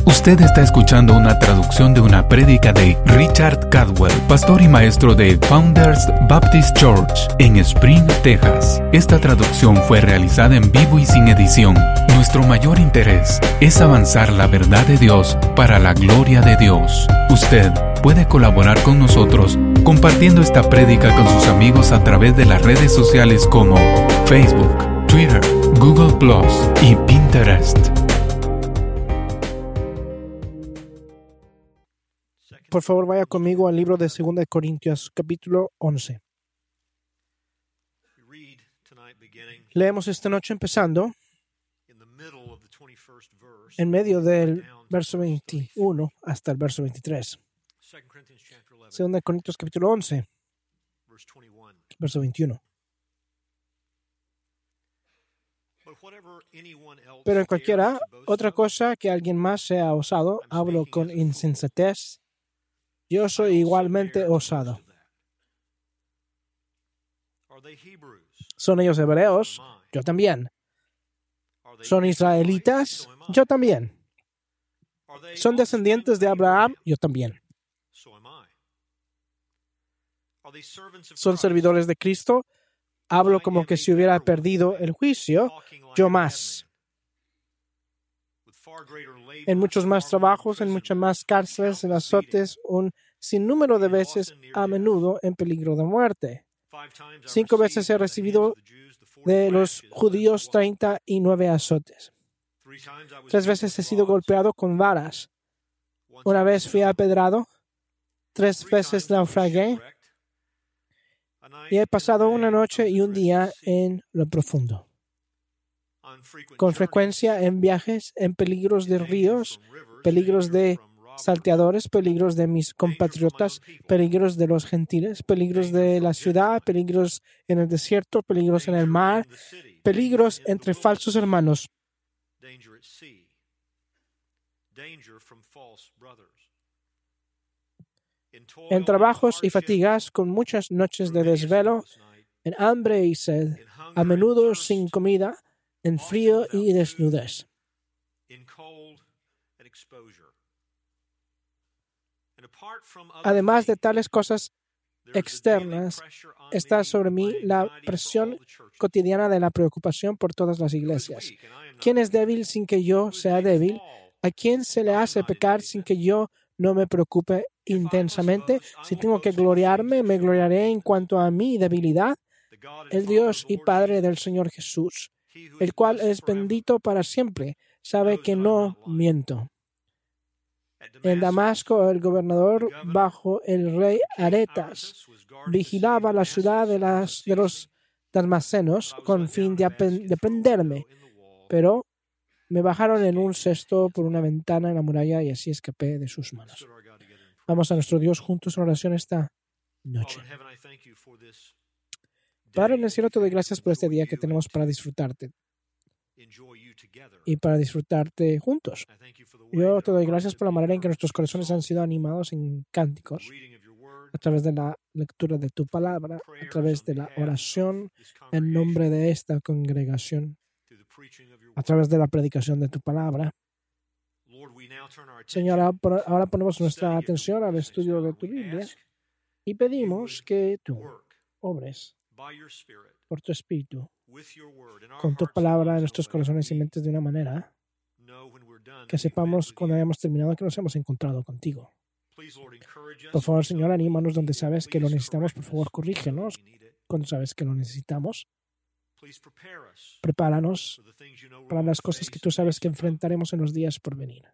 Usted está escuchando una traducción de una prédica de Richard Cadwell, pastor y maestro de Founders Baptist Church en Spring, Texas. Esta traducción fue realizada en vivo y sin edición. Nuestro mayor interés es avanzar la verdad de Dios para la gloria de Dios. Usted puede colaborar con nosotros compartiendo esta prédica con sus amigos a través de las redes sociales como Facebook, Twitter, Google Plus y Pinterest. Por favor, vaya conmigo al libro de 2 de Corintios, capítulo 11. Leemos esta noche empezando en medio del verso 21 hasta el verso 23. 2 de Corintios, capítulo 11, verso 21. Pero en cualquiera otra cosa que alguien más sea osado, hablo con insensatez, yo soy igualmente osado. ¿Son ellos hebreos? Yo también. ¿Son israelitas? Yo también. ¿Son descendientes de Abraham? Yo también. ¿Son servidores de Cristo? Hablo como que si hubiera perdido el juicio, yo más. En muchos más trabajos, en muchas más cárceles, en azotes, un sinnúmero de veces, a menudo en peligro de muerte. 5 veces he recibido de los judíos 39 azotes. 3 veces he sido golpeado con varas. 1 vez fui apedrado. 3 veces naufragué. Y he pasado una noche y un día en lo profundo. Con frecuencia en viajes, en peligros de ríos, peligros de salteadores, peligros de mis compatriotas, peligros de los gentiles, peligros de la ciudad, peligros en el desierto, peligros en el mar, peligros entre falsos hermanos. En trabajos y fatigas, con muchas noches de desvelo, en hambre y sed, a menudo sin comida, en frío y desnudez. Además de tales cosas externas, está sobre mí la presión cotidiana de la preocupación por todas las iglesias. ¿Quién es débil sin que yo sea débil? ¿A quién se le hace pecar sin que yo no me preocupe intensamente? Si tengo que gloriarme, me gloriaré en cuanto a mi debilidad. El Dios y Padre del Señor Jesús, el cual es bendito para siempre, sabe que no miento. En Damasco, el gobernador, bajo el rey Aretas, vigilaba la ciudad de los damascenos con fin de prenderme, pero me bajaron en un cesto por una ventana en la muralla y así escapé de sus manos. Vamos a nuestro Dios juntos en oración esta noche. Padre en el cielo, te doy gracias por este día que tenemos para disfrutarte y para disfrutarte juntos. Yo te doy gracias por la manera en que nuestros corazones han sido animados en cánticos, a través de la lectura de tu palabra, a través de la oración en nombre de esta congregación, a través de la predicación de tu palabra. Señor, ahora ponemos nuestra atención al estudio de tu Biblia y pedimos que tú obres por tu Espíritu, con tu palabra en nuestros corazones y mentes de una manera que sepamos cuando hayamos terminado que nos hemos encontrado contigo. Por favor, Señor, anímanos donde sabes que lo necesitamos. Por favor, corrígenos cuando sabes que lo necesitamos. Prepáranos para las cosas que tú sabes que enfrentaremos en los días por venir.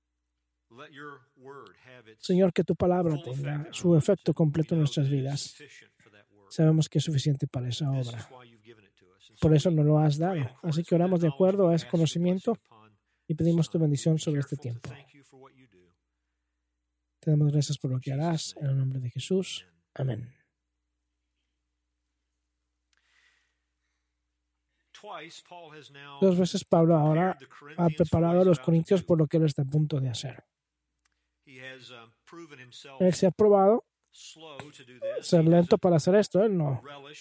Señor, que tu palabra tenga su efecto completo en nuestras vidas. Sabemos que es suficiente para esa obra. Por eso nos lo has dado. Así que oramos de acuerdo a ese conocimiento y pedimos tu bendición sobre este tiempo. Te damos gracias por lo que harás. En el nombre de Jesús. Amén. Dos veces Pablo ahora ha preparado a los corintios por lo que él está a punto de hacer. Él se ha probado ser lento para hacer esto. Él no.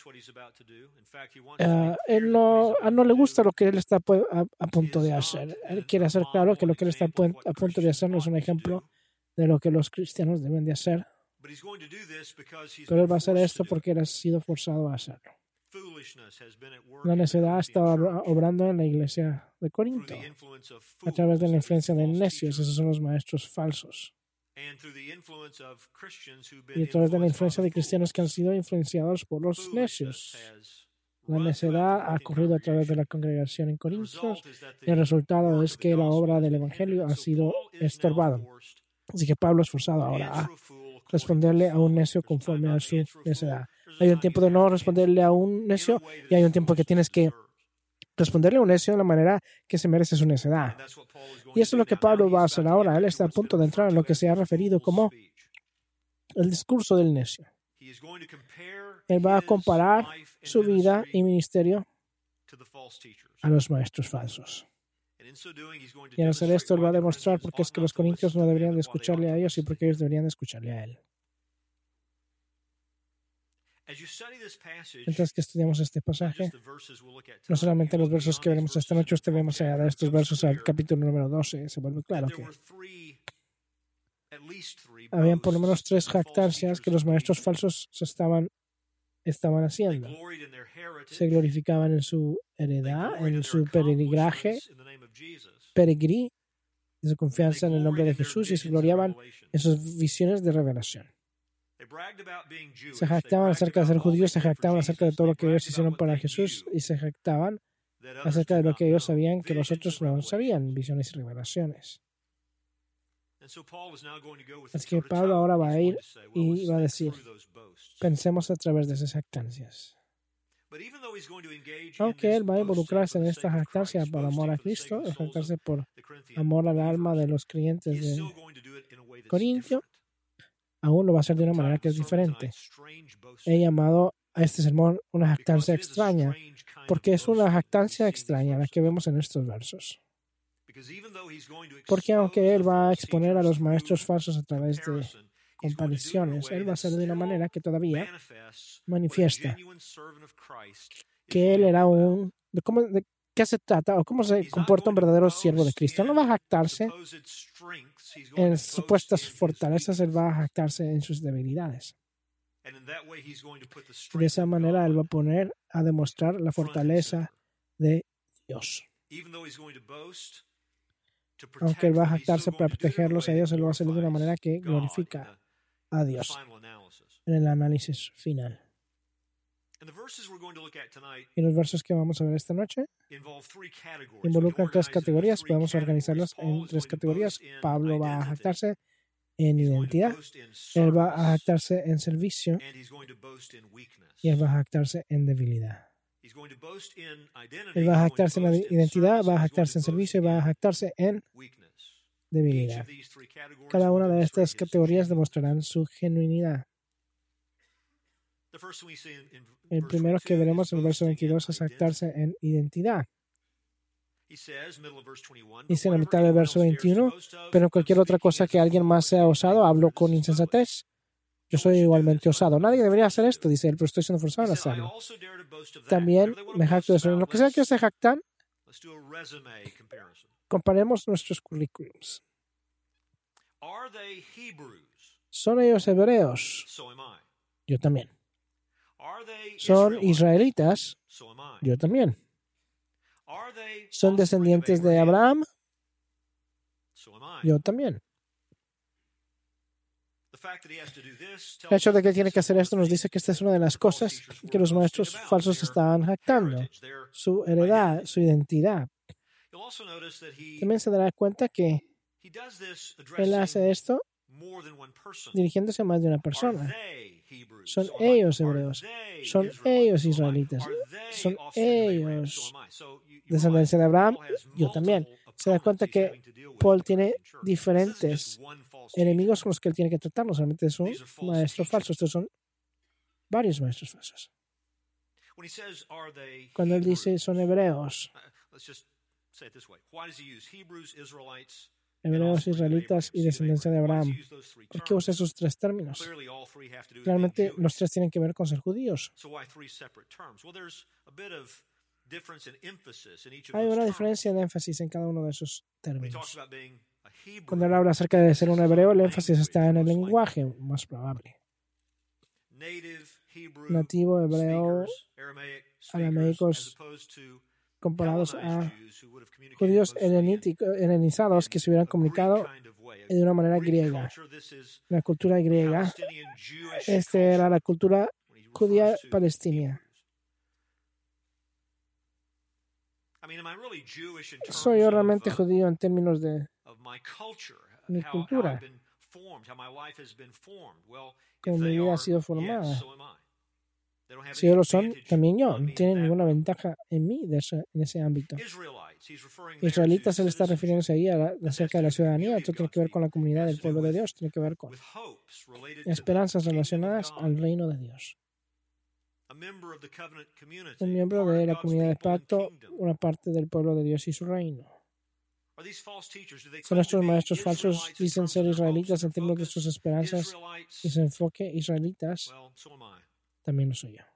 A no le gusta lo que él está a punto de hacer. Él quiere hacer claro que lo que él está a punto de hacer no es un ejemplo de lo que los cristianos deben de hacer. Pero él va a hacer esto porque él ha sido forzado a hacerlo. La necedad está obrando en la iglesia de Corinto a través de la influencia de necios. Esos son los maestros falsos. Y a través de la influencia de cristianos que han sido influenciados por los necios. La necedad ha ocurrido a través de la congregación en Corintios y el resultado es que la obra del Evangelio ha sido estorbada. Así que Pablo es forzado ahora a responderle a un necio conforme a su necedad. Hay un tiempo de no responderle a un necio y hay un tiempo que tienes que responderle a un necio de la manera que se merece su necedad. Y eso es lo que Pablo va a hacer ahora. Él está a punto de entrar en lo que se ha referido como el discurso del necio. Él va a comparar su vida y ministerio a los maestros falsos. Y al hacer esto, él va a demostrar por qué es que los corintios no deberían de escucharle a ellos y por qué ellos deberían de escucharle a él. Mientras que estudiamos este pasaje, no solamente los versos que veremos esta noche, usted ve más allá de estos versos al capítulo número 12, se vuelve claro que habían por lo menos 3 jactancias que los maestros falsos estaban haciendo. Se glorificaban en su heredad, en su peregrinaje, en su confianza en el nombre de Jesús y se gloriaban en sus visiones de revelación. Se jactaban acerca de ser judíos, se jactaban acerca de todo lo que ellos hicieron para Jesús y se jactaban acerca de lo que ellos sabían que los otros no sabían, visiones y revelaciones. Así que Pablo ahora va a ir y va a decir, pensemos a través de esas jactancias. Aunque él va a involucrarse en esta jactancia por amor a Cristo, jactarse por amor al alma de los creyentes de Corintio, aún lo va a hacer de una manera que es diferente. He llamado a este sermón una jactancia extraña, porque es una jactancia extraña la que vemos en estos versos. Porque aunque él va a exponer a los maestros falsos a través de comparaciones, él va a hacer de una manera que todavía manifiesta que él era de qué se trata o cómo se comporta un verdadero siervo de Cristo. No va a jactarse en supuestas fortalezas, él va a jactarse en sus debilidades. De esa manera él va a poner a demostrar la fortaleza de Dios. Aunque él va a jactarse para protegerlos a ellos, él lo va a hacer de una manera que glorifica a Dios en el análisis final. Y los versos que vamos a ver esta noche involucran 3 categorías. Podemos organizarlas en 3 categorías. Pablo va a jactarse en identidad, él va a jactarse en servicio y él va a jactarse en debilidad. Él va a jactarse en la identidad, va a jactarse en servicio y va a jactarse en debilidad. Cada una de estas categorías demostrarán su genuinidad. El primero que veremos en el verso 22 es jactarse en identidad. Dice en la mitad del verso 21, pero en cualquier otra cosa que alguien más sea osado, hablo con insensatez. Yo soy igualmente osado. Nadie debería hacer esto, dice él, pero estoy siendo forzado a hacerlo. También me jacto de eso. En lo que sea que se jactan, comparemos nuestros currículums. ¿Son ellos hebreos? Yo también. ¿Son israelitas? Yo también. ¿Son descendientes de Abraham? Yo también. El hecho de que tiene que hacer esto nos dice que esta es una de las cosas que los maestros falsos estaban jactando, su heredad, su identidad. También se dará cuenta que él hace esto dirigiéndose a más de una persona. ¿Son ellos hebreos? ¿Son ellos israelitas? ¿Son ellos descendencia de Abraham? Yo también. Se da cuenta que Paul tiene diferentes enemigos con los que él tiene que tratar. No solamente es un maestro falso, estos son varios maestros falsos. Cuando él dice son hebreos, hebreos, israelitas y descendencia de Abraham. ¿Por qué usa esos tres términos? Claramente los tres tienen que ver con ser judíos. Hay una diferencia de énfasis en cada uno de esos términos. Cuando él habla acerca de ser un hebreo, el énfasis está en el lenguaje, más probable. Nativo, hebreo, aramaicos, comparados a judíos helenizados que se hubieran comunicado de una manera griega. La cultura griega, esta era la cultura judía palestina. ¿Soy yo realmente judío en términos de mi cultura? Cómo mi vida ha sido formada. Si ellos lo son, también yo. No tienen ninguna ventaja en mí en ese ámbito. Israelitas, él está refiriéndose ahí acerca de la ciudadanía. Esto tiene que ver con la comunidad del pueblo de Dios. Tiene que ver con esperanzas relacionadas al reino de Dios. Un miembro de la comunidad de pacto, una parte del pueblo de Dios y su reino. ¿Son estos maestros falsos dicen ser israelitas en términos de sus esperanzas y su enfoque israelitas? También lo soy yo.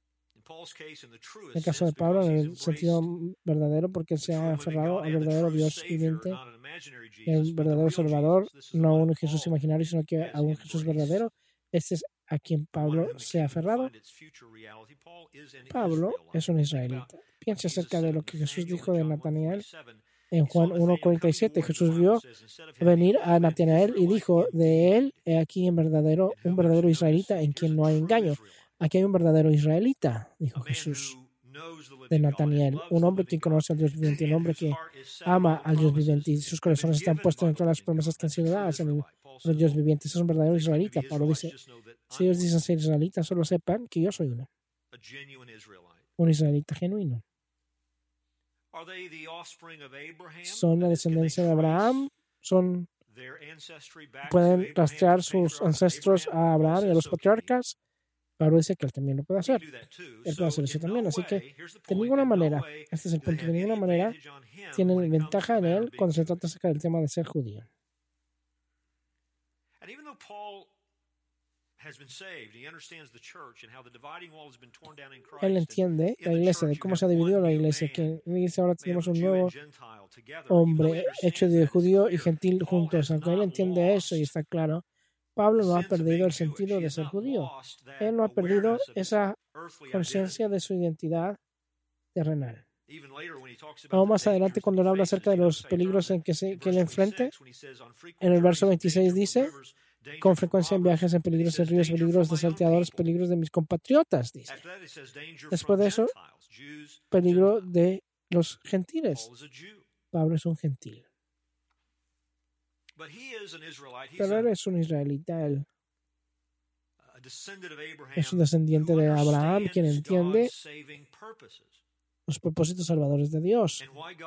En el caso de Pablo, en el sentido verdadero, porque él se ha aferrado al verdadero Dios viviente, el verdadero Salvador, no a un Jesús imaginario, sino que a un Jesús verdadero. Este es a quien Pablo se ha aferrado. Pablo es un israelita. Piensa acerca de lo que Jesús dijo de Natanael en Juan 1:47. Jesús vio venir a Natanael y dijo de él, he aquí un verdadero israelita en quien no hay engaño. Aquí hay un verdadero israelita, dijo Jesús de Natanael, un hombre que conoce al Dios viviente, un hombre que ama al Dios viviente y sus corazones están puestos dentro de las promesas que han sido dadas en el Dios viviente. Ese es un verdadero israelita. Pablo dice, si ellos dicen ser israelitas, solo sepan que yo soy uno. Un israelita genuino. ¿Son la descendencia de Abraham? ¿Pueden rastrear sus ancestros a Abraham y a los patriarcas? Pablo dice que él también lo puede hacer. Él puede hacer eso también. Así que, de ninguna manera, este es el punto, de ninguna manera tienen ventaja en él cuando se trata acerca del tema de ser judío. Él entiende la iglesia, de cómo se ha dividido la iglesia, que en la iglesia ahora tenemos un nuevo hombre hecho de judío y gentil juntos. Aunque él entiende eso y está claro, Pablo no ha perdido el sentido de ser judío. Él no ha perdido esa conciencia de su identidad terrenal. Aún más adelante, cuando él habla acerca de los peligros en que él enfrente, en el verso 26 dice, con frecuencia en viajes, en peligros en ríos, peligros de salteadores, peligros de mis compatriotas, dice. Después de eso, peligro de los gentiles. Pablo es un gentil. Pero él es un israelita, él es un descendiente de Abraham, quien entiende los propósitos salvadores de Dios.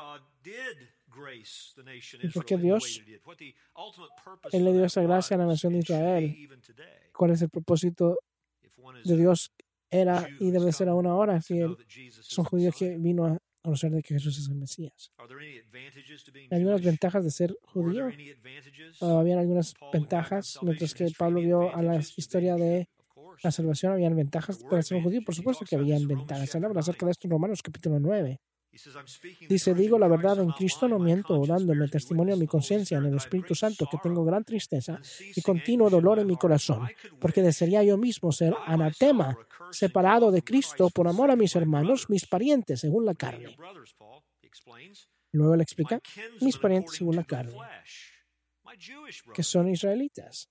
¿Y por qué Dios? Él le dio esa gracia a la nación de Israel. ¿Cuál es el propósito de Dios? Era y debe ser aún ahora, si él es un judío que vino a conocer de que Jesús es el Mesías. ¿Hay algunas ventajas de ser judío? Habían algunas ventajas, mientras que Pablo vio a la historia de la salvación, habían ventajas para ser un judío. Por supuesto que habían ventajas. Él habla acerca de esto en Romanos capítulo 9. Dice, digo la verdad en Cristo, no miento, dándome testimonio a mi conciencia en el Espíritu Santo, que tengo gran tristeza y continuo dolor en mi corazón, porque desearía yo mismo ser anatema, separado de Cristo por amor a mis hermanos, mis parientes, según la carne. Luego le explica, mis parientes según la carne, que son israelitas,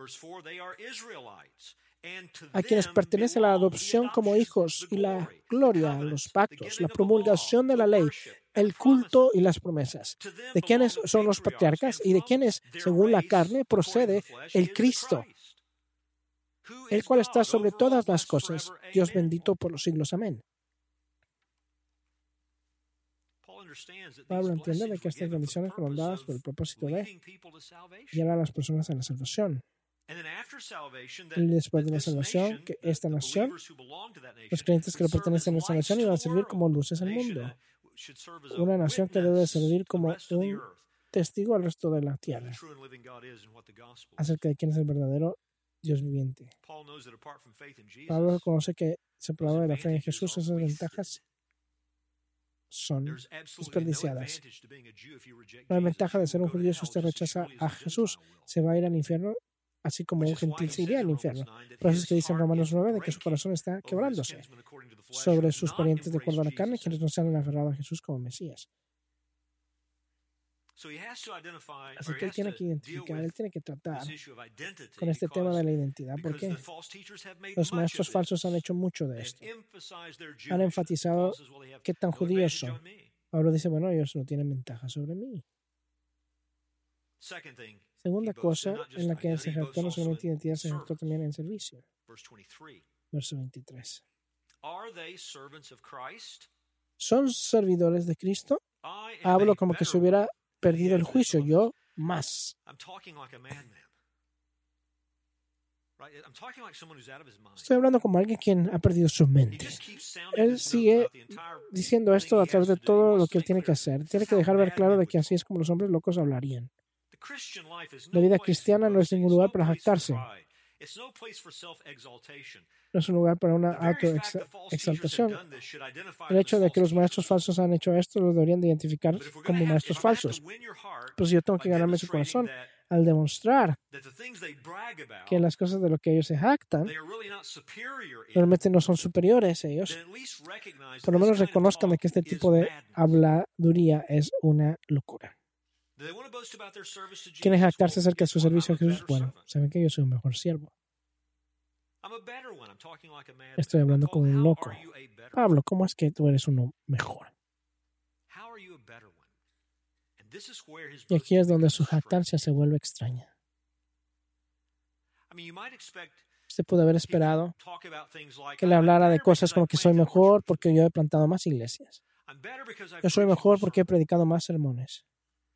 a quienes pertenece la adopción como hijos y la gloria, los pactos, la promulgación de la ley, el culto y las promesas. ¿De quiénes son los patriarcas y de quienes, según la carne, procede el Cristo, el cual está sobre todas las cosas? Dios bendito por los siglos. Amén. Pablo entiende de que estas bendiciones fueron dadas por el propósito de llevar a las personas a la salvación. Y después de la salvación, que esta nación, los creyentes que le pertenecen a esta nación iban a servir como luces al mundo. Una nación que debe servir como un testigo al resto de la tierra acerca de quién es el verdadero Dios viviente. Pablo conoce que separado de la fe en Jesús, esas ventajas son desperdiciadas. No hay ventaja de ser un judío si usted rechaza a Jesús. Se va a ir al infierno, así como un gentil se iría al infierno. Por eso es que dice en Romanos 9 de que su corazón está quebrándose sobre sus parientes de acuerdo a la carne, quienes no se han aferrado a Jesús como Mesías. Así que él tiene que identificar, él tiene que tratar con este tema de la identidad, porque los maestros falsos han hecho mucho de esto. Han enfatizado qué tan judíos son. Pablo dice, bueno, ellos no tienen ventaja sobre mí. Segunda cosa en la que él se jactó, no solamente identidad, se jactó también en servicio. Verso 23. ¿Son servidores de Cristo? Hablo como que se hubiera perdido el juicio, yo más. Estoy hablando como alguien quien ha perdido su mente. Él sigue diciendo esto a través de todo lo que él tiene que hacer. Tiene que dejar ver claro de que así es como los hombres locos hablarían. La vida cristiana no es ningún lugar para jactarse. No es un lugar para una autoexaltación. El hecho de que los maestros falsos han hecho esto lo deberían de identificar como maestros falsos. Pues yo tengo que ganarme su corazón al demostrar que las cosas de lo que ellos se jactan realmente no son superiores a ellos. Por lo menos reconozcan de que este tipo de habladuría es una locura. ¿Quieren jactarse acerca de su servicio a Jesús? Bueno, saben que yo soy un mejor siervo. Estoy hablando con un loco. Pablo, ¿cómo es que tú eres uno mejor? Y aquí es donde su jactancia se vuelve extraña. Usted puede haber esperado que le hablara de cosas como que soy mejor porque yo he plantado más iglesias. Yo soy mejor porque he predicado más sermones.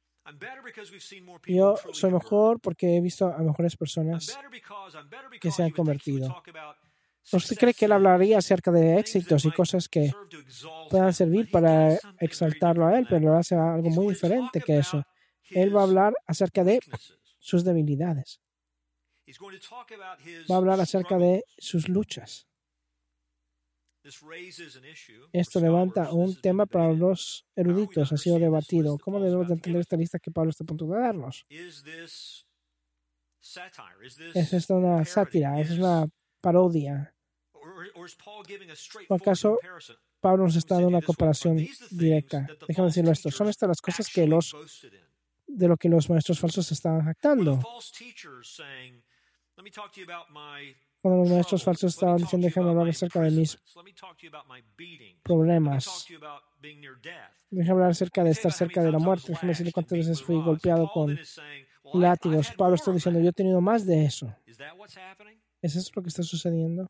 Yo soy mejor porque he visto a mejores personas que se han convertido. ¿Usted cree que él hablaría acerca de éxitos y cosas que puedan servir para exaltarlo a él? Pero lo hace algo muy diferente que eso. Él va a hablar acerca de sus debilidades. Va a hablar acerca de sus luchas. Esto levanta un tema para los eruditos. Ha sido debatido. ¿Cómo debemos de entender esta lista que Pablo está a punto de darnos? ¿Es esto una sátira? ¿Es una parodia? ¿O acaso Pablo nos está dando una comparación directa? Déjame decirlo esto. Son estas las cosas que de lo que los maestros falsos estaban jactando. Cuando los maestros falsos estaban diciendo, déjame hablar acerca de mis problemas. Déjame hablar acerca de estar cerca de la muerte. Déjame decirle cuántas veces fui golpeado con látigos. Pablo está diciendo, yo he tenido más de eso. ¿Es eso lo que está sucediendo?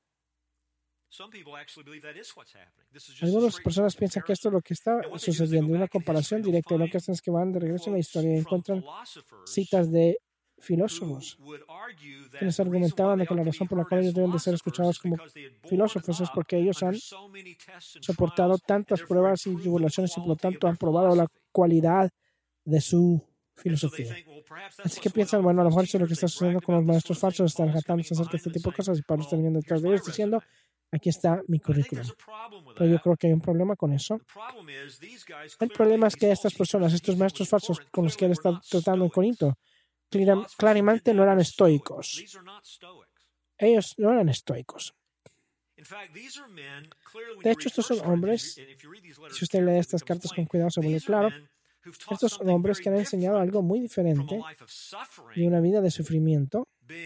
Algunas personas piensan que esto es lo que está sucediendo. Una comparación directa. Y lo que hacen es que van de regreso a la historia y encuentran citas de filósofos quienes argumentaban de que la razón por la cual ellos deben de ser escuchados como filósofos es porque ellos han soportado tantas pruebas y tribulaciones y por lo tanto han probado la cualidad de su filosofía. Así que piensan, bueno, a lo mejor eso es lo que está sucediendo con los maestros falsos, están jactándose acerca de este tipo de cosas y Pablo está viniendo detrás de ellos diciendo, aquí está mi currículum. Pero yo creo que hay un problema con eso. El problema es que estas personas, estos maestros falsos con los que él está tratando en Corinto, claramente no eran estoicos. Ellos no eran estoicos. De hecho, estos son hombres, si usted lee estas cartas con cuidado se vuelve claro, estos son hombres que han enseñado algo muy diferente de una vida de sufrimiento,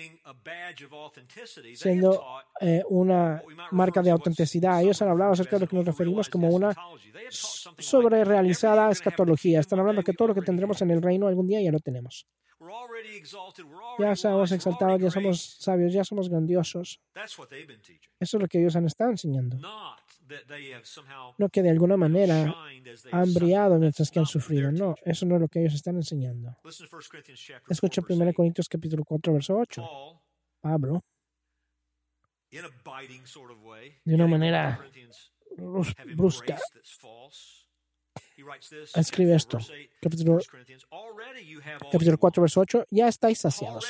siendo una marca de autenticidad. Ellos han hablado acerca de lo que nos referimos como una sobrerealizada escatología. Están hablando que todo lo que tendremos en el reino algún día ya lo tenemos. Ya somos exaltados, ya somos sabios, ya somos grandiosos. Eso es lo que ellos han estado enseñando. No que de alguna manera han brillado mientras que han sufrido. No, eso no es lo que ellos están enseñando. Escucha 1 Corintios capítulo 4, verso 8. Pablo, de una manera brusca, escribe esto, capítulo 4, verso 8, ya estáis saciados.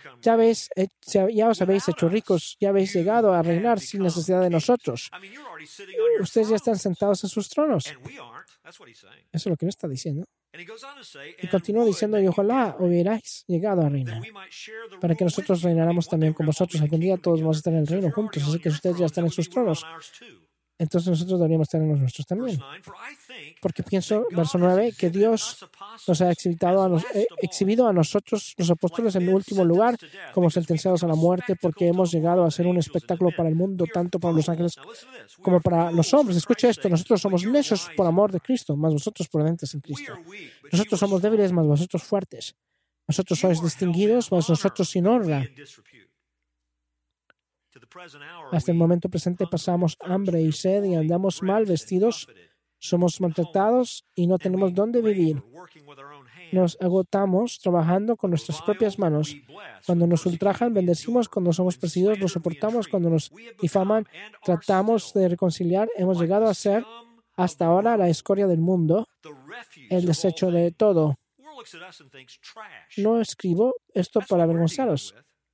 Ya os habéis hecho ricos, ya habéis llegado a reinar sin necesidad de nosotros. Ustedes ya están sentados en sus tronos. Eso es lo que me está diciendo. Y continúa diciendo, y ojalá hubierais llegado a reinar, para que nosotros reináramos también con vosotros. Algún día todos vamos a estar en el reino juntos, así que ustedes ya están en sus tronos. Entonces nosotros deberíamos estar en los nuestros también. Porque pienso, verso 9, que Dios nos ha exhibido a nosotros, los apóstoles, en último lugar, como sentenciados a la muerte, porque hemos llegado a ser un espectáculo para el mundo, tanto para los ángeles como para los hombres. Escuche esto, nosotros somos necios por amor de Cristo, mas vosotros prudentes en Cristo. Nosotros somos débiles, mas vosotros fuertes. Nosotros sois distinguidos, mas nosotros sin honra. Hasta el momento presente pasamos hambre y sed y andamos mal vestidos, somos maltratados y no tenemos dónde vivir. Nos agotamos trabajando con nuestras propias manos. Cuando nos ultrajan, bendecimos. Cuando somos perseguidos, lo soportamos. Cuando nos difaman, tratamos de reconciliar. Hemos llegado a ser, hasta ahora, la escoria del mundo, el desecho de todo. No escribo esto para avergonzaros,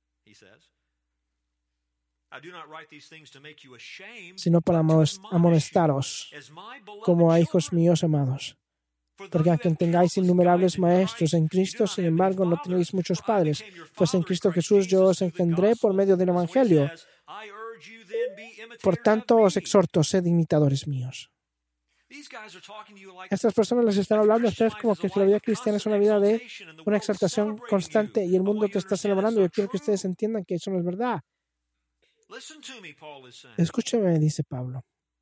sino para amonestaros como a hijos míos amados. Porque aunque tengáis innumerables maestros en Cristo, sin embargo no tenéis muchos padres, pues en Cristo Jesús yo os engendré por medio del Evangelio. Por tanto os exhorto, sed imitadores míos. Estas personas les están hablando a ustedes como que la vida cristiana es una vida de una exaltación constante y el mundo te está celebrando. Yo quiero que ustedes entiendan que eso no es verdad. Escúchame, dice Pablo.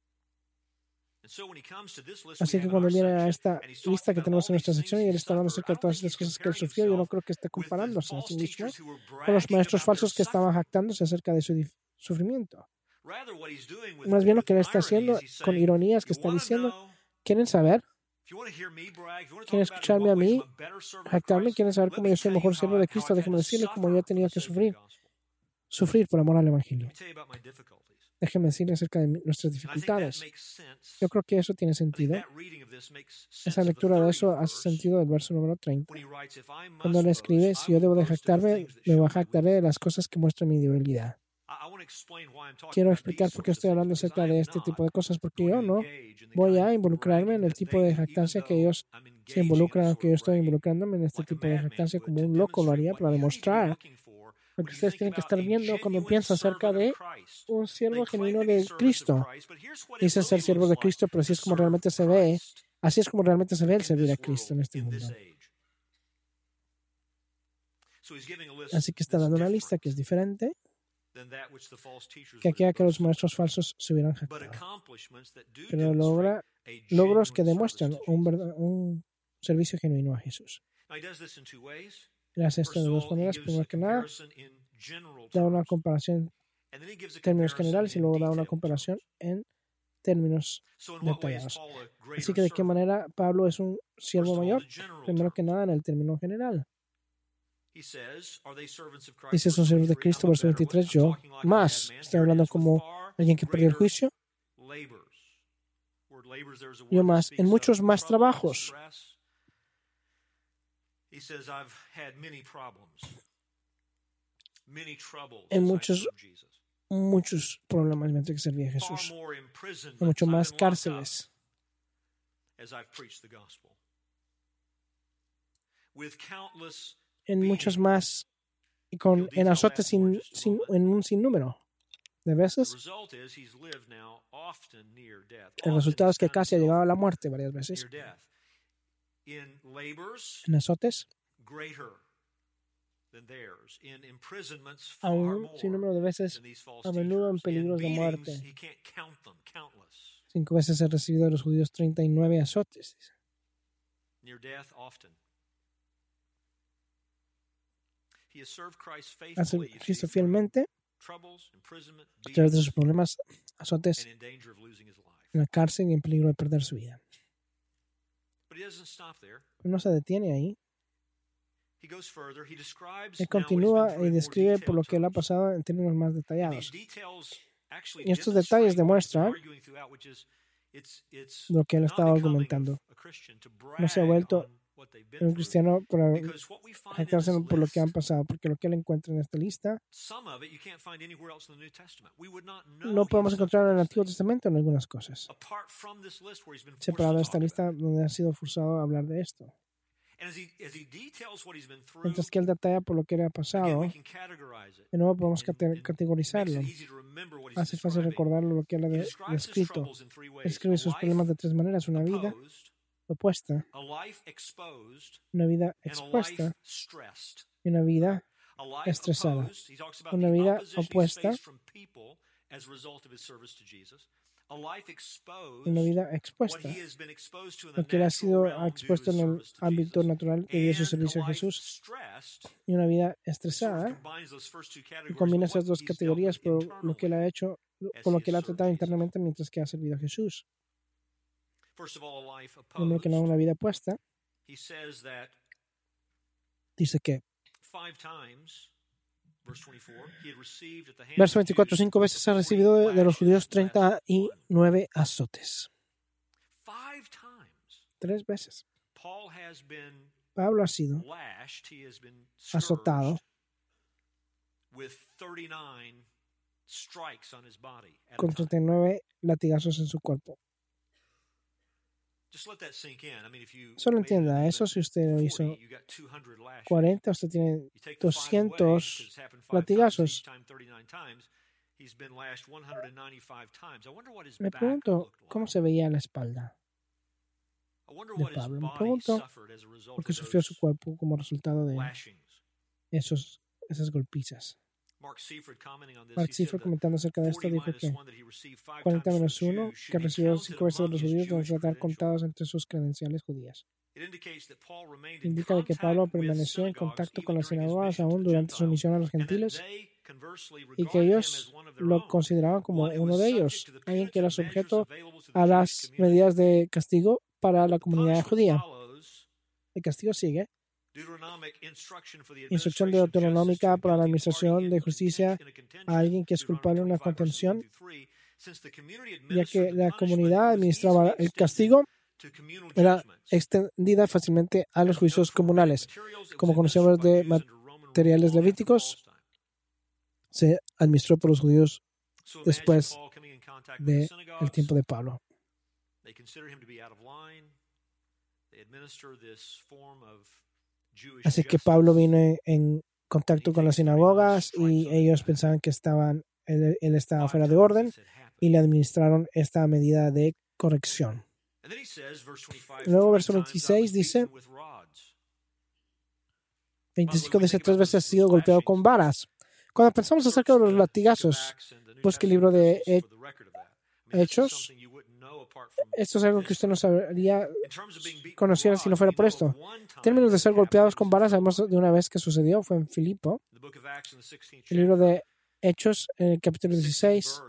Así que cuando viene a esta lista que tenemos en nuestra sección y él está hablando acerca de todas estas cosas que él sufrió, yo no creo que esté comparándose a sí mismo con los maestros falsos que estaban jactándose acerca de su sufrimiento. Más bien lo que él está haciendo con ironías que está diciendo, ¿quieren saber? ¿Quieren escucharme a mí jactarme? ¿Quieren saber cómo yo soy el mejor siervo de Cristo? Déjenme decirles cómo yo he tenido que sufrir por amor al Evangelio. Déjenme decirles acerca de nuestras dificultades. Yo creo que eso tiene sentido. Esa lectura de eso hace sentido del verso número 30. Cuando él escribe, si yo debo de jactarme, me jactaré de las cosas que muestran mi debilidad. Quiero explicar por qué estoy hablando acerca de este tipo de cosas, porque yo no voy a involucrarme en el tipo de jactancia que ellos se involucran, que yo estoy involucrándome en este tipo de jactancia como un loco lo haría para demostrar. Lo que ustedes tienen que estar viendo cuando piensan acerca de un siervo genuino de Cristo. Dice ser siervo de Cristo, pero así es como realmente se ve el servir a Cristo en este mundo. Así que está dando una lista que es diferente que aquella que los maestros falsos se hubieran jactado. Pero logra logros que demuestran un servicio genuino a Jesús. Él hace esto de dos maneras. Primero que nada, da una comparación en términos generales y luego da una comparación en términos detallados. Así que, ¿de qué manera Pablo es un siervo mayor? Primero que nada, en el término general. Dice, son siervos de Cristo, verso 23, yo más. Estoy hablando como alguien que perdió el juicio. Yo más, en muchos más trabajos. En muchos problemas mientras que servía a Jesús. En mucho más cárceles. En muchos más, en azotes en un sinnúmero de veces. El resultado es que casi ha llegado a la muerte varias veces. En azotes, a un sinnúmero de veces, a menudo en peligros de muerte. 5 veces he recibido de los judíos 39 azotes. Ha servido a Cristo fielmente a través de sus problemas, azotes, en la cárcel y en peligro de perder su vida. Pero no se detiene ahí. Él continúa y describe por lo que él ha pasado en términos más detallados. Y estos detalles demuestran lo que él estaba argumentando. No se ha vuelto un cristiano para jactarse por lo que han pasado, porque lo que él encuentra en esta lista no podemos encontrar en el Antiguo Testamento en algunas cosas. Separado de esta lista donde ha sido forzado a hablar de esto. Mientras que él detalla por lo que le ha pasado, de nuevo podemos categorizarlo. Hace fácil recordar lo que él ha descrito. Escribe sus problemas de tres maneras: una vida opuesta, una vida expuesta y una vida estresada. Una vida opuesta, una vida expuesta, lo que él ha sido expuesto en el ámbito natural de su servicio a Jesús, y una vida estresada, y combina esas dos categorías por lo que él ha hecho, con lo que él ha tratado internamente mientras que ha servido a Jesús. Primero que nada, una vida opuesta. Dice que verso 24, 5 veces ha recibido de los judíos 39 azotes. 3 veces. Pablo ha sido azotado con 39 latigazos en su cuerpo. Solo entienda eso. Si usted lo hizo 40, usted tiene 200 latigazos. Me pregunto cómo se veía la espalda de Pablo. Me pregunto por qué sufrió su cuerpo como resultado de esas golpizas. Mark Seifert, comentando acerca de esto, dijo que 40-1, que recibió 5 veces de los judíos, deben tratar contados entre sus credenciales judías. Indica que Pablo permaneció en contacto con las sinagogas aún durante su misión a los gentiles y que ellos lo consideraban como uno de ellos, alguien que era sujeto a las medidas de castigo para la comunidad judía. El castigo sigue. Instrucción deuteronómica para la administración de justicia a alguien que es culpable de una contención, ya que la comunidad administraba el castigo, era extendida fácilmente a los juicios comunales. Como conocemos de materiales levíticos, se administró por los judíos después del tiempo de Pablo. Así que Pablo vino en contacto con las sinagogas y ellos pensaban que él estaba fuera de orden y le administraron esta medida de corrección. Luego, verso 26 dice, 25 dice, 3 veces ha sido golpeado con varas. Cuando pensamos acerca de los latigazos, busque el libro de Hechos. Esto es algo que usted no sabría conocer si no fuera por esto. En términos de ser golpeados con varas, sabemos de una vez que sucedió, fue en Filipo. El libro de Hechos, en el capítulo 16,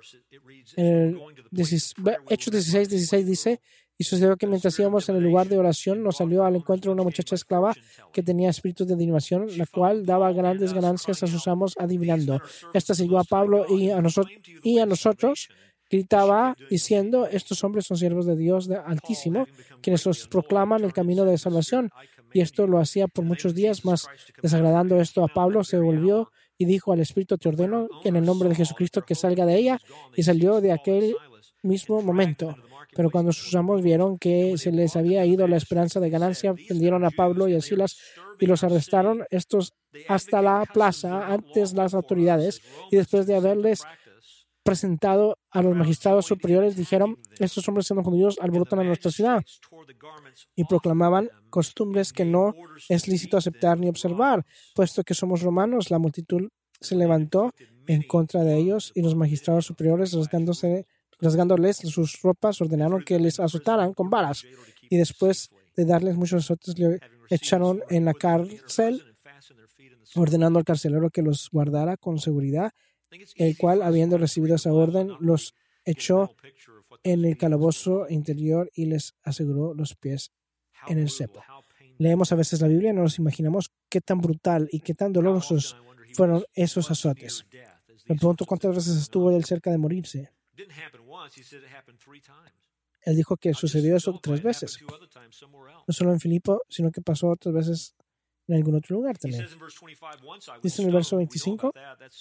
Hechos 16 dice, y sucedió que mientras íbamos en el lugar de oración, nos salió al encuentro una muchacha esclava que tenía espíritu de adivinación, la cual daba grandes ganancias a sus amos adivinando. Esta siguió a Pablo y a nosotros, gritaba diciendo, estos hombres son siervos de Dios Altísimo, quienes os proclaman el camino de salvación. Y esto lo hacía por muchos días, más desagradando esto a Pablo, se volvió y dijo al Espíritu, te ordeno en el nombre de Jesucristo que salga de ella, y salió de aquel mismo momento. Pero cuando sus amos vieron que se les había ido la esperanza de ganancia, prendieron a Pablo y a Silas y los arrestaron estos hasta la plaza ante las autoridades, y después de haberles presentado a los magistrados superiores, dijeron, estos hombres siendo judíos alborotan a nuestra ciudad, y proclamaban costumbres que no es lícito aceptar ni observar, puesto que somos romanos. La multitud se levantó en contra de ellos, y los magistrados superiores, rasgándoles sus ropas, ordenaron que les azotaran con varas, y después de darles muchos azotes, le echaron en la cárcel, ordenando al carcelero que los guardara con seguridad, el cual, habiendo recibido esa orden, los echó en el calabozo interior y les aseguró los pies en el cepo. Leemos a veces la Biblia y no nos imaginamos qué tan brutal y qué tan dolorosos fueron esos azotes. Me pregunto cuántas veces estuvo él cerca de morirse. Él dijo que sucedió eso 3 veces. No solo en Filipo, sino que pasó otras veces en algún otro lugar también. Dice en el verso 25,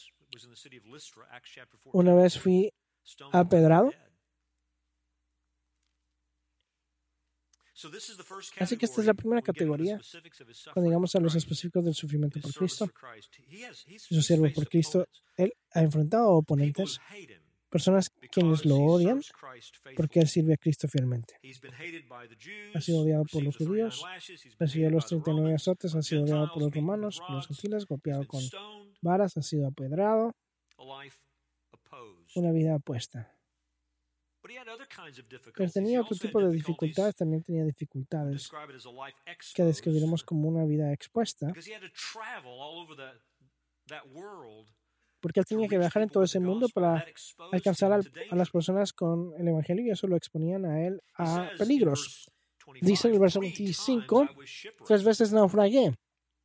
una vez fui apedrado. Así que esta es la primera categoría cuando llegamos a los específicos del sufrimiento por Cristo. Su siervo por Cristo, él ha enfrentado a oponentes, personas quienes lo odian porque él sirve a Cristo fielmente. Ha sido odiado por los judíos, recibió los 39 azotes, ha sido odiado por los romanos, por los gentiles, golpeado con varas, ha sido apedrado, una vida opuesta. Pero tenía otro tipo de dificultades, también tenía dificultades que describiremos como una vida expuesta, porque él tenía que viajar en todo ese mundo para alcanzar a las personas con el Evangelio y eso lo exponían a él a peligros. Dice en el verso 25, 3 veces naufragué.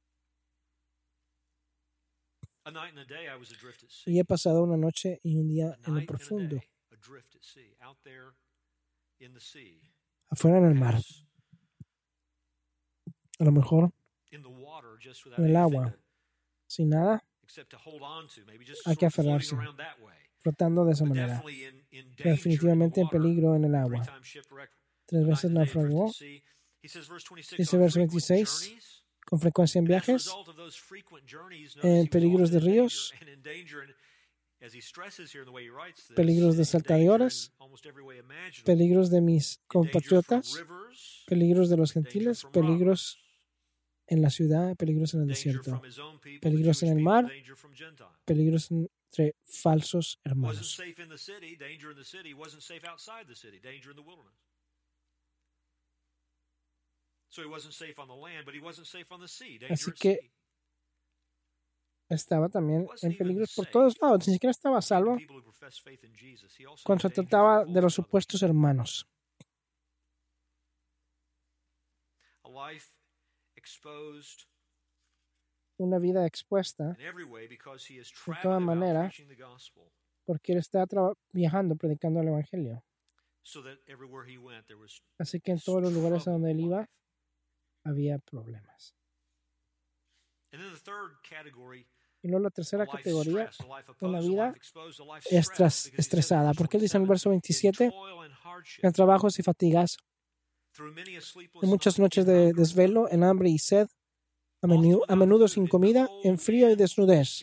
Y he pasado una noche y un día en lo profundo, afuera en el mar, a lo mejor en el agua, sin nada, hay que aferrarse, flotando de esa manera, definitivamente en peligro en el agua. 3 veces naufragó. Dice verso 26, con frecuencia en viajes, en peligros de ríos, peligros de saltadores, peligros de mis compatriotas, peligros de los gentiles, peligros en la ciudad, peligros en el desierto, peligros en el mar, peligros entre falsos hermanos. Así que estaba también en peligros por todos lados, ni siquiera estaba a salvo cuando se trataba de los supuestos hermanos. Una vida expuesta de toda manera porque él está viajando predicando el Evangelio. Así que en todos los lugares a donde él iba había problemas. Y luego la tercera categoría, una vida estresada. Porque él dice en el verso 27, en trabajos y fatigas, en muchas noches de desvelo, en hambre y sed, a menudo sin comida, en frío y desnudez.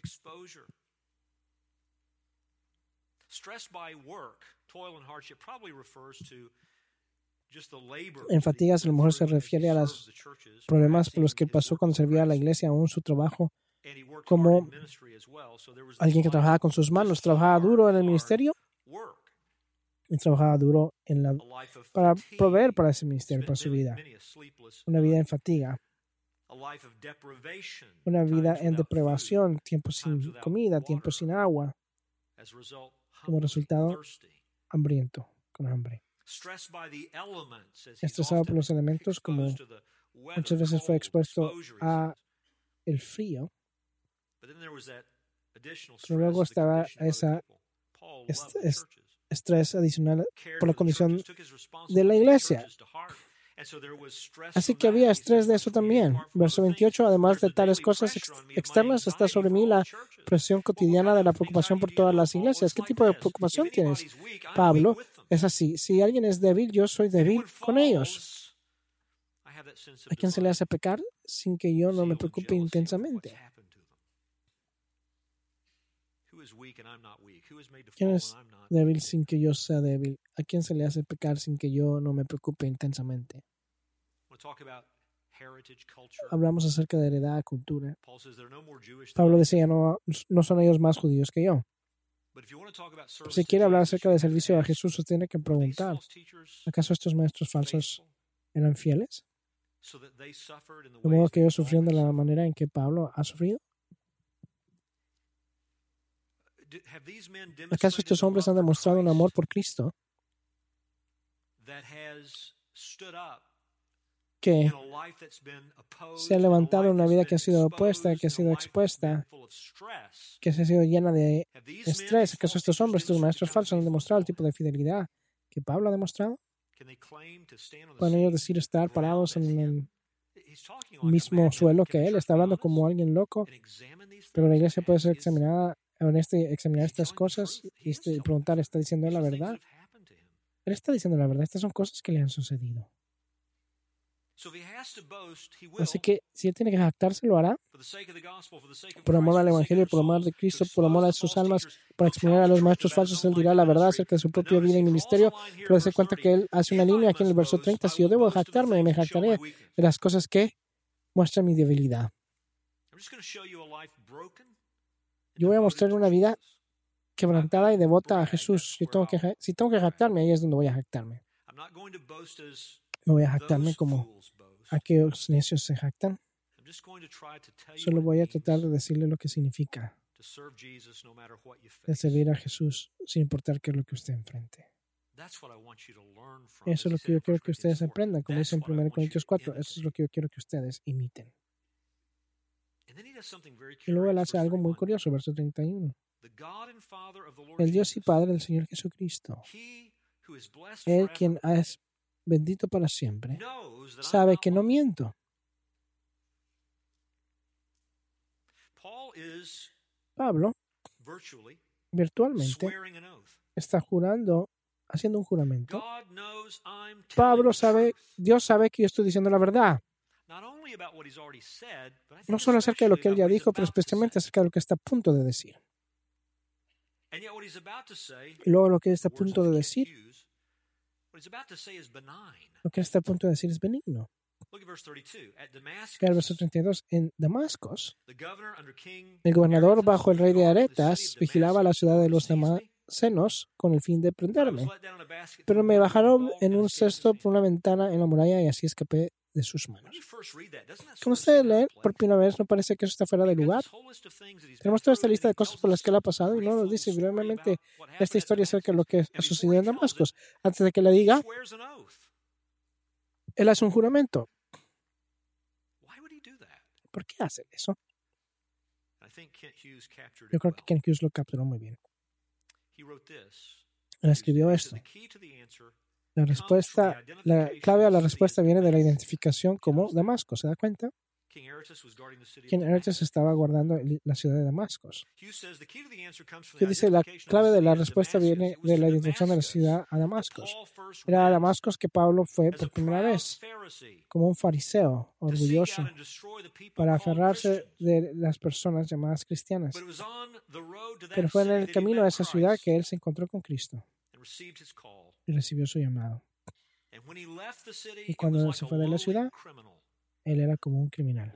En fatigas a lo mejor se refiere a los problemas por los que pasó cuando servía a la iglesia, aún su trabajo como alguien que trabajaba con sus manos, trabajaba duro en el ministerio y trabajaba duro para proveer para ese ministerio, para su vida. Una vida en fatiga, una vida en deprivación, tiempo sin comida, tiempo sin agua, como resultado hambriento, con hambre. Estresado por los elementos, como muchas veces fue expuesto a el frío, pero luego estaba ese estrés adicional por la condición de la iglesia. Así que había estrés de eso también. Verso 28, además de tales cosas externas, está sobre mí la presión cotidiana de la preocupación por todas las iglesias. ¿Qué tipo de preocupación tienes, Pablo? Es así. Si alguien es débil, yo soy débil con ellos. ¿A quién se le hace pecar sin que yo no me preocupe intensamente? ¿Quién es débil sin que yo sea débil? ¿A quién se le hace pecar sin que yo no me preocupe intensamente? Hablamos acerca de heredad, cultura. Pablo decía, no son ellos más judíos que yo. Pero si quiere hablar acerca del servicio a Jesús, usted tiene que preguntar, ¿acaso estos maestros falsos eran fieles? ¿De modo que ellos sufrieron de la manera en que Pablo ha sufrido? ¿Acaso estos hombres han demostrado un amor por Cristo que se ha levantado en una vida que ha sido opuesta, que ha sido expuesta, que se ha sido llena de estrés? ¿Acaso estos hombres, estos maestros falsos, han demostrado el tipo de fidelidad que Pablo ha demostrado? ¿Pueden ellos decir estar parados en el mismo suelo que Él? Está hablando como alguien loco, pero la iglesia puede ser examinada, examinar estas cosas y preguntar, ¿está diciendo la verdad? Él está diciendo la verdad. Estas son cosas que le han sucedido. Así que si Él tiene que jactarse, lo hará. Por amor al Evangelio, por amor de Cristo, por amor a sus almas, para exponer a los maestros falsos, Él dirá la verdad acerca de su propia vida y ministerio. Pero se cuenta que Él hace una línea aquí en el verso 30. Si yo debo jactarme, me jactaré de las cosas que muestran mi debilidad. Yo voy a mostrar una vida quebrantada y devota a Jesús. Si tengo que jactarme, ahí es donde voy a jactarme. No voy a jactarme como aquellos necios se jactan. Solo voy a tratar de decirle lo que significa de servir a Jesús sin importar qué es lo que usted enfrente. Eso es lo que yo quiero que ustedes aprendan, como dice en 1 Corintios 4. Eso es lo que yo quiero que ustedes imiten. Y luego Él hace algo muy curioso, verso 31. El Dios y Padre del Señor Jesucristo, Él quien es bendito para siempre, sabe que no miento. Pablo virtualmente está haciendo un juramento. Dios sabe que yo estoy diciendo la verdad. No solo acerca de lo que él ya dijo, pero especialmente acerca de lo que está a punto de decir. Y luego lo que él está a punto de decir, es benigno. El verso 32. En Damasco, el gobernador bajo el rey de Aretas vigilaba la ciudad de los damascenos con el fin de prenderme. Pero me bajaron en un cesto por una ventana en la muralla y así escapé de sus manos. Como ustedes leen por primera vez, ¿no parece que eso está fuera de lugar? Tenemos toda esta lista de cosas por las que él ha pasado y no nos dice brevemente esta historia acerca de lo que ha sucedido en Damasco. Antes de que le diga, él hace un juramento. ¿Por qué hace eso? Yo creo que Ken Hughes lo capturó muy bien. Él escribió esto. La clave a la respuesta viene de la identificación como Damasco. ¿Se da cuenta? King Aretas estaba guardando la ciudad de Damasco. Que dice la clave de la respuesta viene de la identificación de la ciudad a Damasco. Era a Damasco que Pablo fue por primera vez como un fariseo orgulloso para aferrarse de las personas llamadas cristianas. Pero fue en el camino a esa ciudad que él se encontró con Cristo y recibió su llamado. Y cuando se fue de la ciudad, él era como un criminal,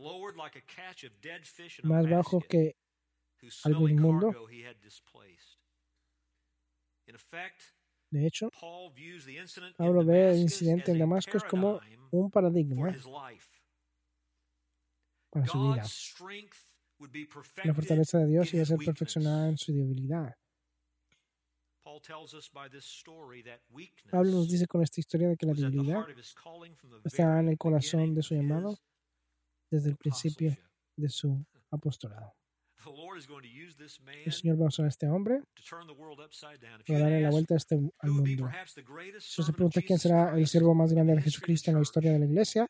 más bajo que algo inmundo. De hecho, Pablo ve el incidente en Damasco como un paradigma para su vida. La fortaleza de Dios iba a ser perfeccionada en su debilidad. Pablo nos dice con esta historia de que la debilidad está en el corazón de su llamado desde el principio de su apostolado. El Señor va a usar a este hombre para darle la vuelta al mundo. Si se pregunta quién será el siervo más grande de Jesucristo en la historia de la iglesia,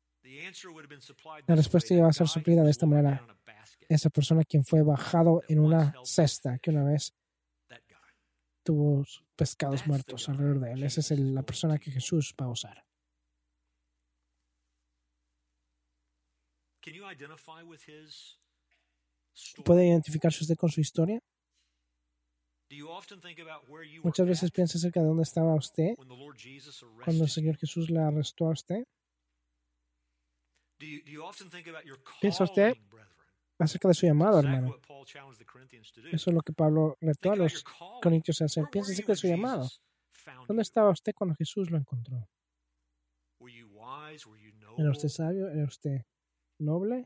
la respuesta iba a ser suplida de esta manera. Esa persona quien fue bajado en una cesta que una vez tuvo pescados muertos alrededor de él. Esa es la persona que Jesús va a usar. ¿Puede identificarse usted con su historia? Muchas veces piensa acerca de dónde estaba usted cuando el Señor Jesús la arrestó a usted. ¿Piensa usted acerca de su llamado, hermano? Eso es lo que Pablo retó a los corintios a hacer. Piensa acerca de su llamado. ¿Dónde estaba usted cuando Jesús lo encontró? ¿Era usted sabio? ¿Era usted noble?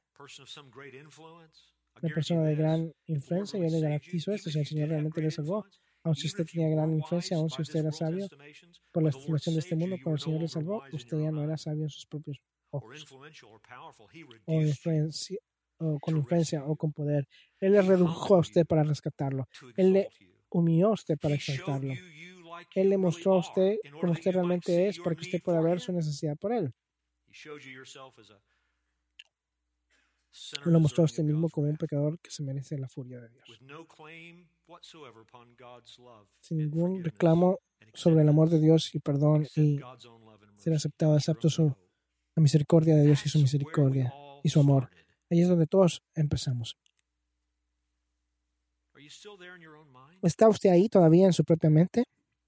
Una persona de gran influencia. Yo le garantizo esto. Si el Señor realmente le salvó, aun si usted tenía gran influencia, aun si usted era sabio por la estimación de este mundo, cuando el Señor le salvó, usted ya no era sabio en sus propios ojos. O con influencia o con poder. Él le redujo a usted para rescatarlo. Él le humilló a usted para exaltarlo. Él le mostró a usted como usted realmente es para que usted pueda ver su necesidad por Él. Lo mostró a usted mismo como un pecador que se merece la furia de Dios, sin ningún reclamo sobre el amor de Dios y perdón y ser aceptado, excepto la misericordia de Dios y su misericordia y su amor. Ahí es donde todos empezamos. ¿Está usted ahí todavía en su propia mente?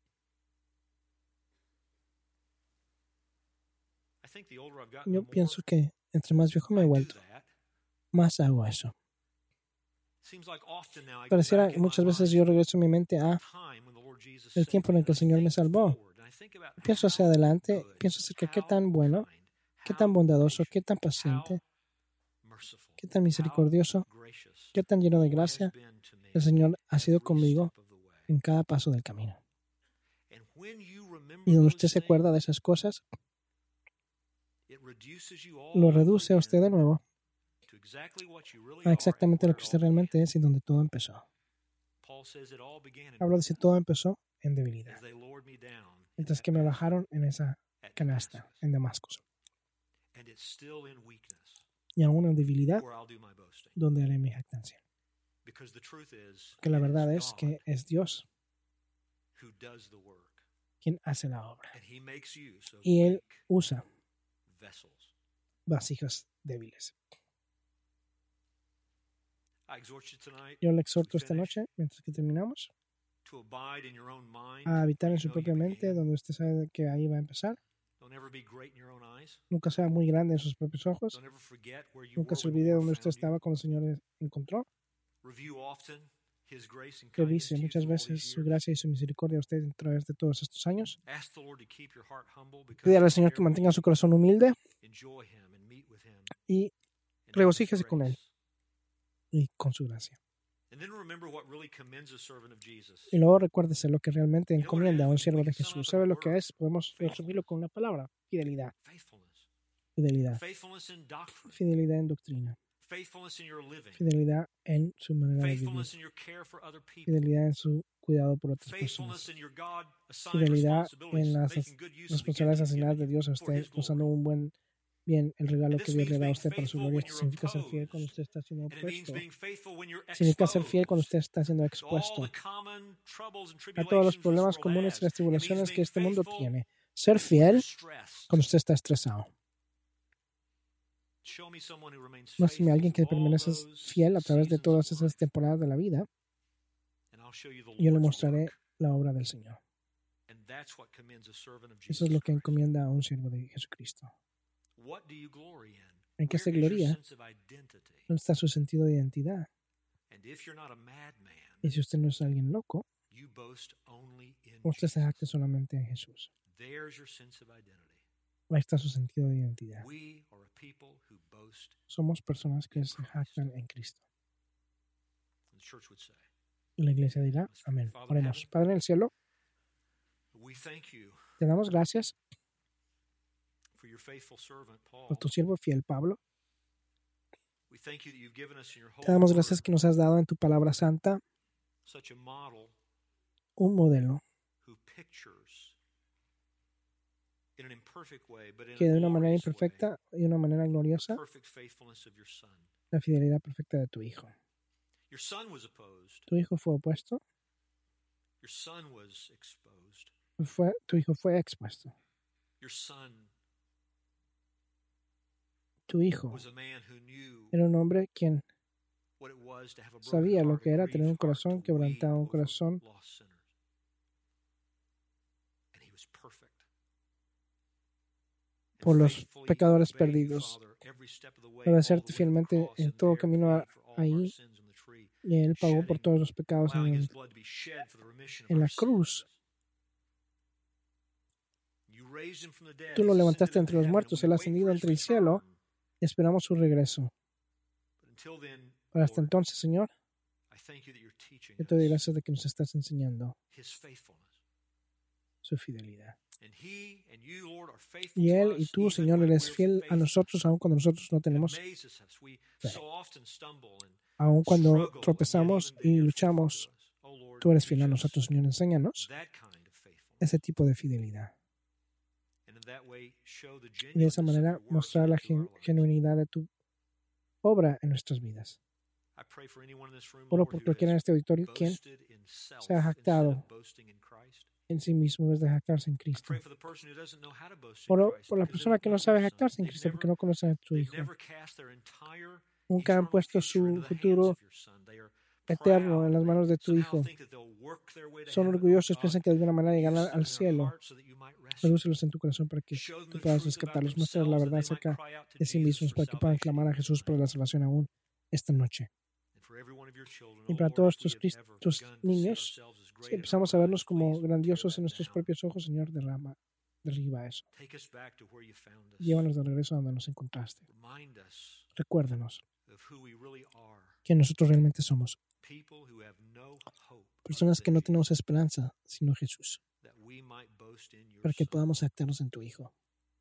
Yo pienso que entre más viejo me he vuelto, más hago eso. Pareciera que muchas veces yo regreso mi mente a el tiempo en el que el Señor me salvó. Pienso hacia adelante, pienso acerca de qué tan bueno, qué tan bondadoso, qué tan paciente, qué tan misericordioso, qué tan lleno de gracia el Señor ha sido conmigo en cada paso del camino. Y donde usted se acuerda de esas cosas, lo reduce a usted de nuevo a exactamente lo que usted realmente es y donde todo empezó. Hablo de si todo empezó en debilidad, mientras que me bajaron en esa canasta en Damasco. Y aún en debilidad, donde haré mi jactancia. Que la verdad es que es Dios quien hace la obra. Y Él usa vasijas débiles. Yo le exhorto esta noche, mientras que terminamos, a habitar en su propia mente, donde usted sabe que ahí va a empezar. Nunca sea muy grande en sus propios ojos. Nunca se olvide dónde usted estaba cuando el Señor le encontró. Revise muchas veces su gracia y su misericordia a usted a través de todos estos años. Pídale al Señor que mantenga su corazón humilde y regocíjese con Él y con su gracia. Y luego recuérdese lo que realmente encomienda a un siervo de Jesús. ¿Sabe lo que es? Podemos resumirlo con una palabra: fidelidad. Fidelidad. Fidelidad en doctrina. Fidelidad en su manera de vivir. Fidelidad en su cuidado por otras personas. Fidelidad en las responsabilidades asignadas de Dios a usted, usando bien el regalo que Dios le da a usted para su gloria. Esto significa ser fiel cuando usted está siendo opuesto. Significa ser fiel cuando usted está siendo expuesto a todos los problemas comunes y las tribulaciones que este mundo tiene. Ser fiel cuando usted está estresado. Muéstrame a alguien que permanece fiel a través de todas esas temporadas de la vida, y yo le mostraré la obra del Señor. Eso es lo que encomienda a un siervo de Jesucristo. ¿En qué se gloria? ¿Dónde está su sentido de identidad? Y si usted no es alguien loco, usted se jacta solamente en Jesús. Ahí está su sentido de identidad. Somos personas que se jactan en Cristo. Y la iglesia dirá, amén. Oremos. Padre en el cielo, te damos gracias por tu siervo fiel, Pablo. Te damos gracias que nos has dado en tu palabra santa un modelo que de una manera imperfecta y de una manera gloriosa la fidelidad perfecta de tu Hijo. Tu Hijo fue opuesto. Tu Hijo fue expuesto. Tu Hijo era un hombre quien sabía lo que era tener un corazón quebrantado, un corazón por los pecadores perdidos, para hacerte fielmente en todo camino ahí. Y Él pagó por todos los pecados en la cruz. Tú lo levantaste entre los muertos, Él ha ascendido entre el cielo y esperamos su regreso. Pero hasta entonces, Señor, yo te doy gracias de que nos estás enseñando su fidelidad. Y Él y tú, Señor, eres fiel a nosotros, aun cuando nosotros no tenemos fe. Aun cuando tropezamos y luchamos, tú eres fiel a nosotros, Señor. Enséñanos ese tipo de fidelidad. Y de esa manera mostrar la genuinidad de tu obra en nuestras vidas. Oro por cualquiera en este auditorio quien se ha jactado en sí mismo en vez de jactarse en Cristo. Oro por la persona que no sabe jactarse en Cristo porque no conoce a tu Hijo. Nunca han puesto su futuro eterno en las manos de tu Hijo. Son orgullosos, piensan que de alguna manera llegarán al cielo. Redúcelos en tu corazón para que tú puedas rescatarlos. Muéstrales la verdad acerca de sí mismos para que puedan clamar a Jesús para la salvación aún esta noche. Y para todos tus niños, si empezamos a vernos como grandiosos en nuestros propios ojos, Señor, derriba eso. Llévanos de regreso a donde nos encontraste. Recuérdanos quién nosotros realmente somos. Personas que no tenemos esperanza, sino Jesús, para que podamos jactarnos en tu Hijo.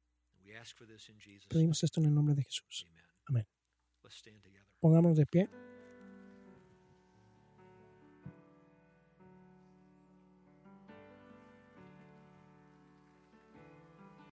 Pedimos esto en el nombre de Jesús. Amén. Pongámonos de pie.